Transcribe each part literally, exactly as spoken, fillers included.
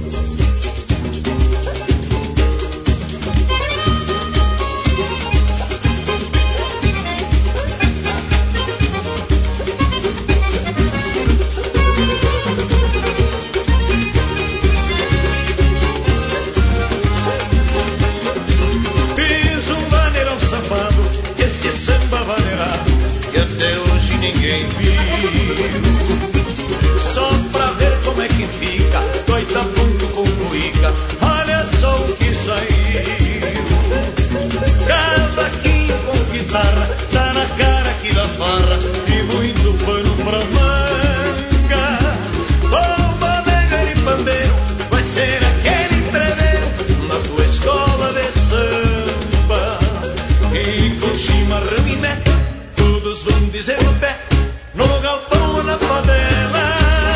Ninguém viu, só pra ver como é que fica, doida ponto com cuíca, olha só o que saiu. Cavaquinho com guitarra, tá na cara que dá farra, e muito pano pra manga. Bomba, nega e pandeiro, vai ser aquele treveiro na tua escola de samba. E com chimarrão e meta, todos vão dizer no pé, no galpão ou na favela.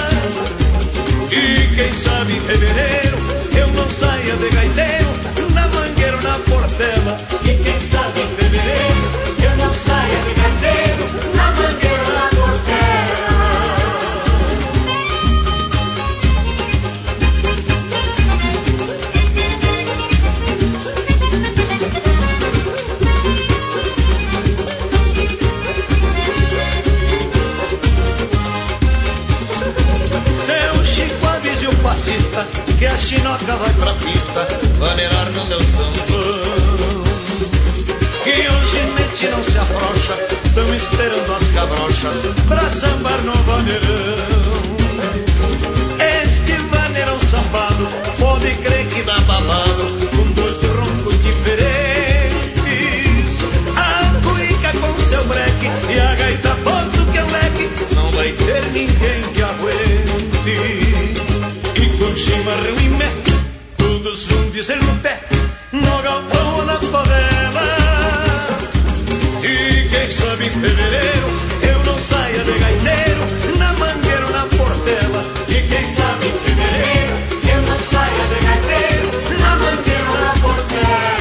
E quem sabe em fevereiro eu não saia de gaiteiro, na mangueira ou na portela. E quem sabe em fevereiro eu não saia de gaiteiro, na mangueira ou na portela. Que a chinoca vai pra pista maneirar no meu sambão. Que hoje mente não se afrouxa, tão esperando as cabrochas pra sambar no vaneirão. Este vaneirão sambado pode crer que dá babado, com dois roncos diferentes, a cuíca com seu breque e a gaita ponto que é um leque, não vai ter ninguém que aguente. Com chimarrão e mé, todos vão dizer no pé, no galpão ou na favela. E quem sabe em fevereiro eu não saia de gaiteiro, na mangueira ou na portela. E quem sabe em fevereiro eu não saia de gaiteiro, na mangueira ou na portela.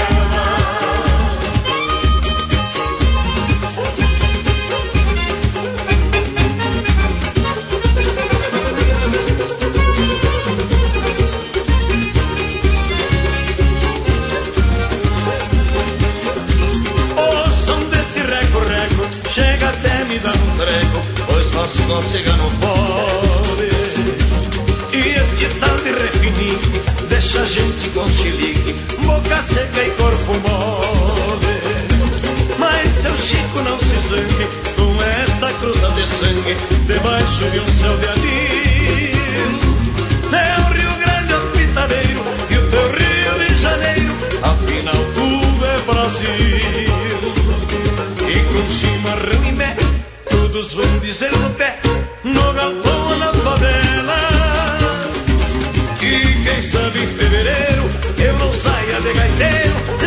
Chega até me dar um treco, pois nosso cócega não pode. E esse tal de refinique deixa a gente com chilique, boca seca e corpo mole. Mas seu Chico não se zangue com esta cruza de sangue debaixo de um céu de anil. É o Rio Grande hospitaleiro e o teu Rio de Janeiro, afinal tudo é Brasil. E com chimarrão e mé, todos vão dizer no pé, no galpão ou na favela. E quem sabe em fevereiro eu não saia de gaiteiro,